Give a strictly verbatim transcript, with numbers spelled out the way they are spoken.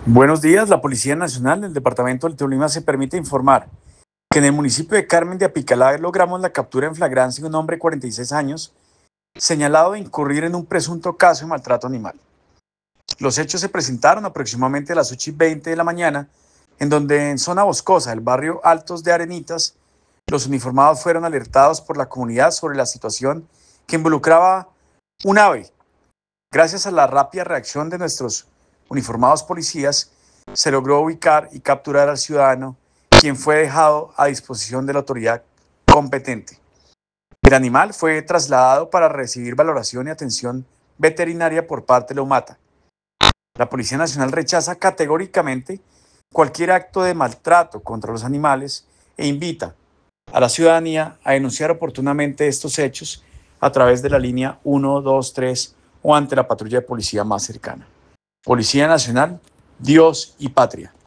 Buenos días, la Policía Nacional del Departamento del Tolima se permite informar que en el municipio de Carmen de Apicalá logramos la captura en flagrancia de un hombre de cuarenta y seis años señalado de incurrir en un presunto caso de maltrato animal. Los hechos se presentaron aproximadamente a las ocho y veinte de la mañana, en donde en zona boscosa del barrio Altos de Arenitas, los uniformados fueron alertados por la comunidad sobre la situación que involucraba un ave. Gracias a la rápida reacción de nuestros uniformados policías, se logró ubicar y capturar al ciudadano, quien fue dejado a disposición de la autoridad competente. El animal fue trasladado para recibir valoración y atención veterinaria por parte de la UMATA. La Policía Nacional rechaza categóricamente cualquier acto de maltrato contra los animales e invita a la ciudadanía a denunciar oportunamente estos hechos a través de la línea uno dos tres o ante la patrulla de policía más cercana. Policía Nacional, Dios y Patria.